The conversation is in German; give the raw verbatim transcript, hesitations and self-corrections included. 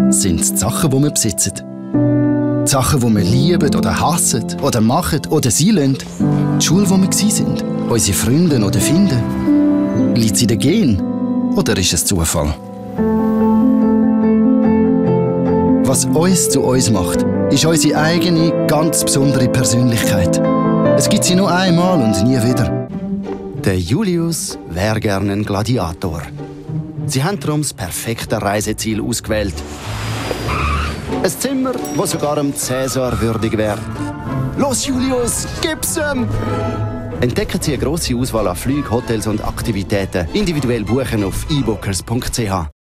sind es die Sachen, die wir besitzen. Die Sachen, die wir lieben oder hassen oder machen oder sein lassen. Die Schule, wo wir waren. Unsere Freunde oder Finden. Liegt es in den Genen oder ist es Zufall? Was uns zu uns macht, ist unsere eigene, ganz besondere Persönlichkeit. Es gibt sie nur einmal und nie wieder. Der Julius wäre gerne ein Gladiator. Sie haben darum das perfekte Reiseziel ausgewählt. Ein Zimmer, das sogar dem Cäsar würdig wäre. Los, Julius, gib's ihm! Entdecken Sie eine grosse Auswahl an Flügen, Hotels und Aktivitäten. Individuell buchen auf e bookers punkt c h.